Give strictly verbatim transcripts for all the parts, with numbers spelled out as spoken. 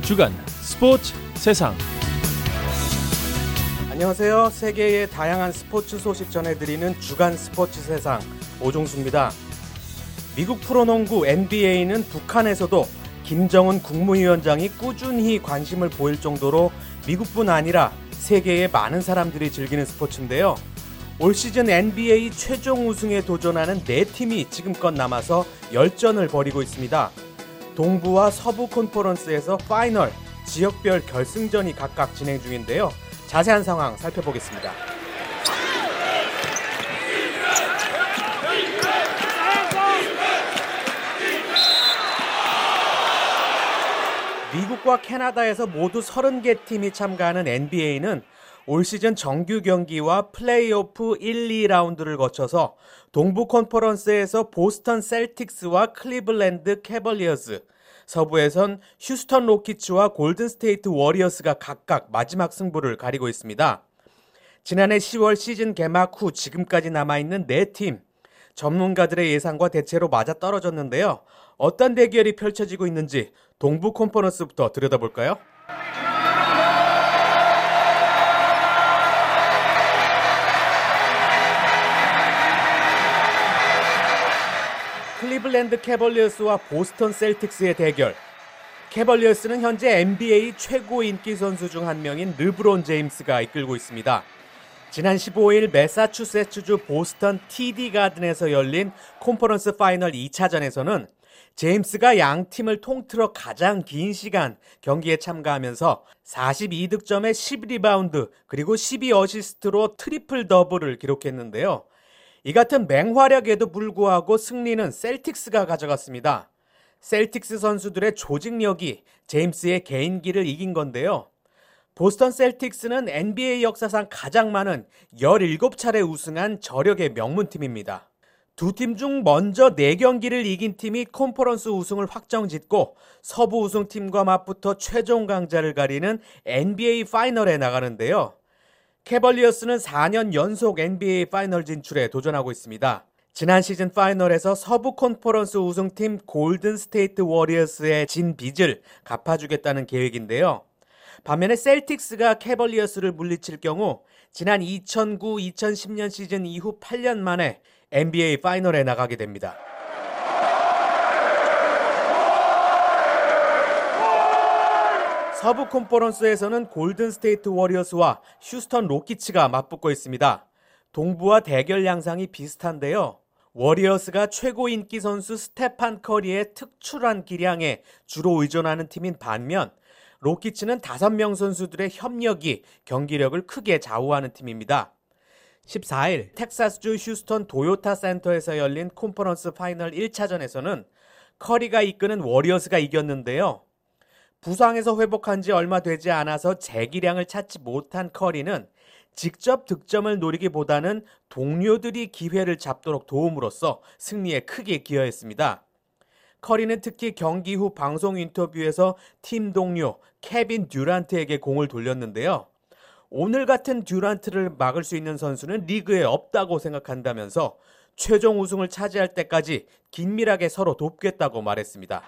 주간 스포츠 세상. 안녕하세요. 세계의 다양한 스포츠 소식 전해드리는 주간 스포츠 세상 오종수입니다. 미국 프로농구 엔비에이는 북한에서도 김정은 국무위원장이 꾸준히 관심을 보일 정도로 미국뿐 아니라 세계의 많은 사람들이 즐기는 스포츠인데요. 올 시즌 엔비에이 최종 우승에 도전하는 네 팀이 지금껏 남아서 열전을 벌이고 있습니다. 동부와 서부 컨퍼런스에서 파이널, 지역별 결승전이 각각 진행 중인데요. 자세한 상황 살펴보겠습니다. 미국과 캐나다에서 모두 서른 개 팀이 참가하는 엔비에이는 올 시즌 정규 경기와 플레이오프 일, 이 라운드를 거쳐서 동부 컨퍼런스에서 보스턴 셀틱스와 클리블랜드 캐벌리어스, 서부에선 휴스턴 로키츠와 골든 스테이트 워리어스가 각각 마지막 승부를 가리고 있습니다. 지난해 시월 시즌 개막 후 지금까지 남아있는 네 팀, 전문가들의 예상과 대체로 맞아떨어졌는데요. 어떤 대결이 펼쳐지고 있는지 동부 컨퍼런스부터 들여다볼까요? 클리블랜드 캐벌리어스와 보스턴 셀틱스의 대결. 캐벌리어스는 현재 엔비에이 최고 인기 선수 중 한 명인 르브론 제임스가 이끌고 있습니다. 지난 십오일 매사추세츠주 보스턴 티디 가든에서 열린 컨퍼런스 파이널 이 차전에서는 제임스가 양 팀을 통틀어 가장 긴 시간 경기에 참가하면서 사십이 득점에 십 리바운드 그리고 십이 어시스트로 트리플 더블을 기록했는데요. 이 같은 맹활약에도 불구하고 승리는 셀틱스가 가져갔습니다. 셀틱스 선수들의 조직력이 제임스의 개인기를 이긴 건데요. 보스턴 셀틱스는 엔비에이 역사상 가장 많은 열일곱 차례 우승한 저력의 명문팀입니다. 두 팀 중 먼저 네 경기를 이긴 팀이 컨퍼런스 우승을 확정짓고 서부 우승팀과 맞붙어 최종 강자를 가리는 엔비에이 파이널에 나가는데요. 캐벌리어스는 사 년 연속 엔비에이 파이널 진출에 도전하고 있습니다. 지난 시즌 파이널에서 서부 컨퍼런스 우승팀 골든 스테이트 워리어스의 진 빚을 갚아주겠다는 계획인데요. 반면에 셀틱스가 캐벌리어스를 물리칠 경우 지난 이천구 이천십 년 시즌 이후 팔 년 만에 엔비에이 파이널에 나가게 됩니다. 서부 컨퍼런스에서는 골든 스테이트 워리어스와 휴스턴 로키츠가 맞붙고 있습니다. 동부와 대결 양상이 비슷한데요. 워리어스가 최고 인기 선수 스테판 커리의 특출한 기량에 주로 의존하는 팀인 반면 로키츠는 다섯 명 선수들의 협력이 경기력을 크게 좌우하는 팀입니다. 십사일 텍사스주 휴스턴 도요타 센터에서 열린 컨퍼런스 파이널 일 차전에서는 커리가 이끄는 워리어스가 이겼는데요. 부상에서 회복한 지 얼마 되지 않아서 재기량을 찾지 못한 커리는 직접 득점을 노리기보다는 동료들이 기회를 잡도록 도움으로써 승리에 크게 기여했습니다. 커리는 특히 경기 후 방송 인터뷰에서 팀 동료 케빈 듀란트에게 공을 돌렸는데요. 오늘 같은 듀란트를 막을 수 있는 선수는 리그에 없다고 생각한다면서 최종 우승을 차지할 때까지 긴밀하게 서로 돕겠다고 말했습니다.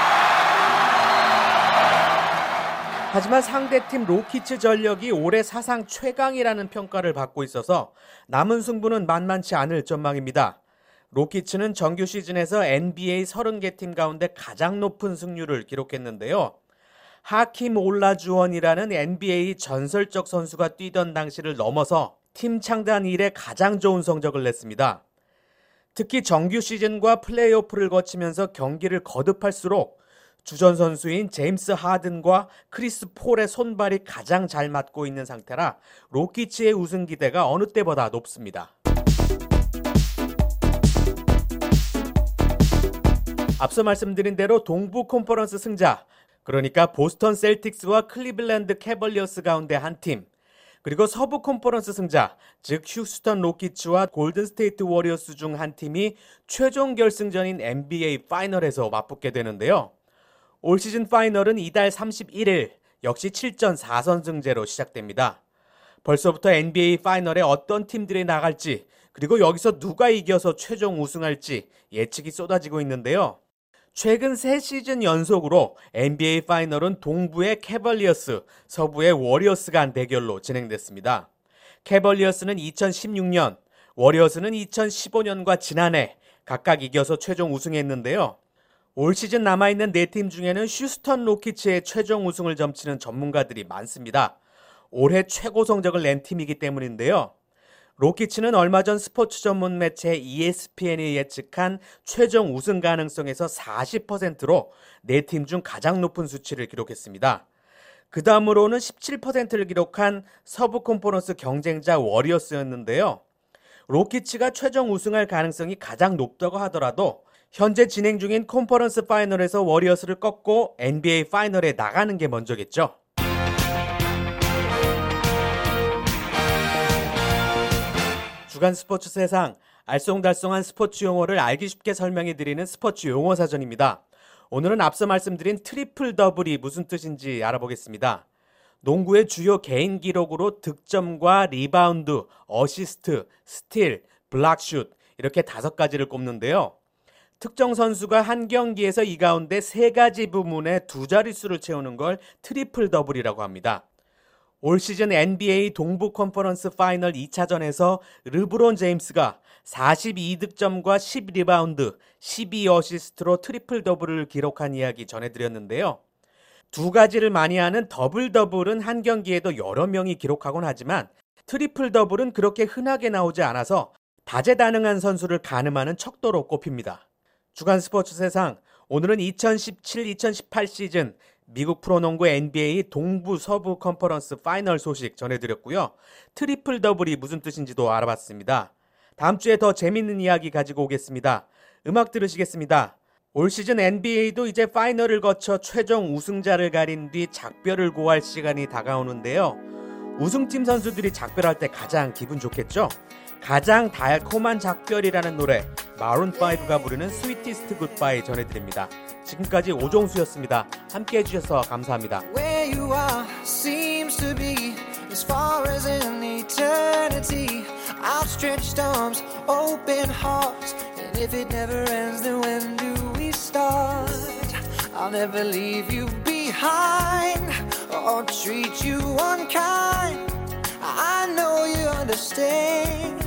하지만 상대팀 로키츠 전력이 올해 사상 최강이라는 평가를 받고 있어서 남은 승부는 만만치 않을 전망입니다. 로키츠는 정규 시즌에서 엔비에이 서른 개 팀 가운데 가장 높은 승률을 기록했는데요. 하킴 올라주원이라는 엔비에이 전설적 선수가 뛰던 당시를 넘어서 팀 창단 이래 가장 좋은 성적을 냈습니다. 특히 정규 시즌과 플레이오프를 거치면서 경기를 거듭할수록 주전 선수인 제임스 하든과 크리스 폴의 손발이 가장 잘 맞고 있는 상태라 로키츠의 우승 기대가 어느 때보다 높습니다. 앞서 말씀드린 대로 동부 컨퍼런스 승자, 그러니까 보스턴 셀틱스와 클리블랜드 캐벌리어스 가운데 한 팀, 그리고 서부 컨퍼런스 승자, 즉 휴스턴 로키츠와 골든 스테이트 워리어스 중 한 팀이 최종 결승전인 엔비에이 파이널에서 맞붙게 되는데요. 올 시즌 파이널은 이달 삼십일일 역시 칠 전 사 선승제로 시작됩니다. 벌써부터 엔비에이 파이널에 어떤 팀들이 나갈지 그리고 여기서 누가 이겨서 최종 우승할지 예측이 쏟아지고 있는데요. 최근 세 시즌 연속으로 엔비에이 파이널은 동부의 캐벌리어스, 서부의 워리어스 간 대결로 진행됐습니다. 캐벌리어스는 이천십육 년, 워리어스는 이천십오 년과 지난해 각각 이겨서 최종 우승했는데요. 올 시즌 남아있는 네 팀 중에는 휴스턴 로키츠의 최종 우승을 점치는 전문가들이 많습니다. 올해 최고 성적을 낸 팀이기 때문인데요. 로키츠는 얼마 전 스포츠 전문 매체 이에스피엔이 예측한 최종 우승 가능성에서 사십 퍼센트로 네 팀 중 가장 높은 수치를 기록했습니다. 그 다음으로는 십칠 퍼센트를 기록한 서부 컨퍼런스 경쟁자 워리어스였는데요. 로키츠가 최종 우승할 가능성이 가장 높다고 하더라도 현재 진행 중인 컨퍼런스 파이널에서 워리어스를 꺾고 엔비에이 파이널에 나가는 게 먼저겠죠. 주간 스포츠 세상, 알쏭달쏭한 스포츠 용어를 알기 쉽게 설명해드리는 스포츠 용어 사전입니다. 오늘은 앞서 말씀드린 트리플 더블이 무슨 뜻인지 알아보겠습니다. 농구의 주요 개인 기록으로 득점과 리바운드, 어시스트, 스틸, 블락슛 이렇게 다섯 가지를 꼽는데요. 특정 선수가 한 경기에서 이 가운데 세 가지 부문에 두 자릿수를 채우는 걸 트리플 더블이라고 합니다. 올 시즌 엔비에이 동부 컨퍼런스 파이널 이 차전에서 르브론 제임스가 사십이 득점과 십 리바운드, 십이 어시스트로 트리플 더블을 기록한 이야기 전해드렸는데요. 두 가지를 많이 하는 더블 더블은 한 경기에도 여러 명이 기록하곤 하지만 트리플 더블은 그렇게 흔하게 나오지 않아서 다재다능한 선수를 가늠하는 척도로 꼽힙니다. 주간 스포츠 세상, 오늘은 이천십칠 이천십팔 시즌 미국 프로농구 엔비에이 동부 서부 컨퍼런스 파이널 소식 전해드렸고요. 트리플 더블이 무슨 뜻인지도 알아봤습니다. 다음 주에 더 재밌는 이야기 가지고 오겠습니다. 음악 들으시겠습니다. 올 시즌 엔비에이도 이제 파이널을 거쳐 최종 우승자를 가린 뒤 작별을 고할 시간이 다가오는데요. 우승팀 선수들이 작별할 때 가장 기분 좋겠죠? 가장 달콤한 작별이라는 노래, 마룬 파이브가 부르는 스위티스트 굿바이 전해드립니다. 지금까지 오종수였습니다. 함께 해주셔서 감사합니다. Where you are seems to be as far as in eternity. Outstretched arms, open hearts, and if it never ends, then when do we start? I'll never leave you behind or treat you unkind. I know you understand.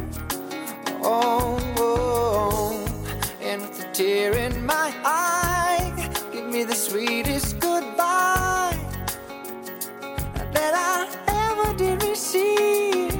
Oh, oh, and with a tear in my eye, give me the sweetest goodbye that I ever did receive.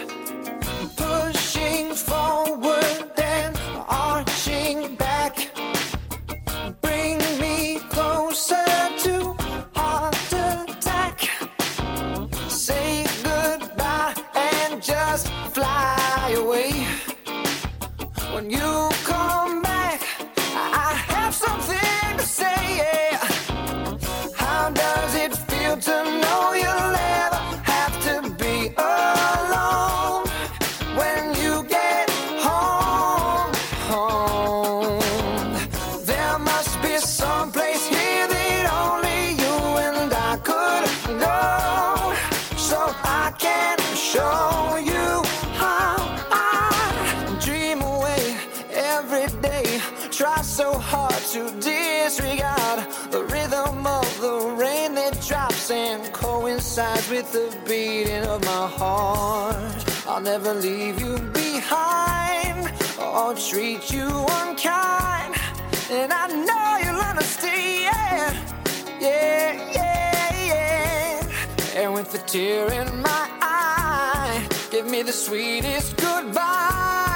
Pushing forward and arching back, bring me closer to heart attack. Say goodbye and just fly away. When you come back, I have something to say, yeah. How does it feel to know you'll never have to be alone when you get home, home? There must be some place here that only you and I could go, so I can show you how I dream away every day. Try so hard to disregard the rhythm of the rain that drops and coincides with the beating of my heart. I'll never leave you behind or treat you unkind, and I know you'll understand. Yeah, yeah, yeah. And with a tear in my eye, give me the sweetest goodbye.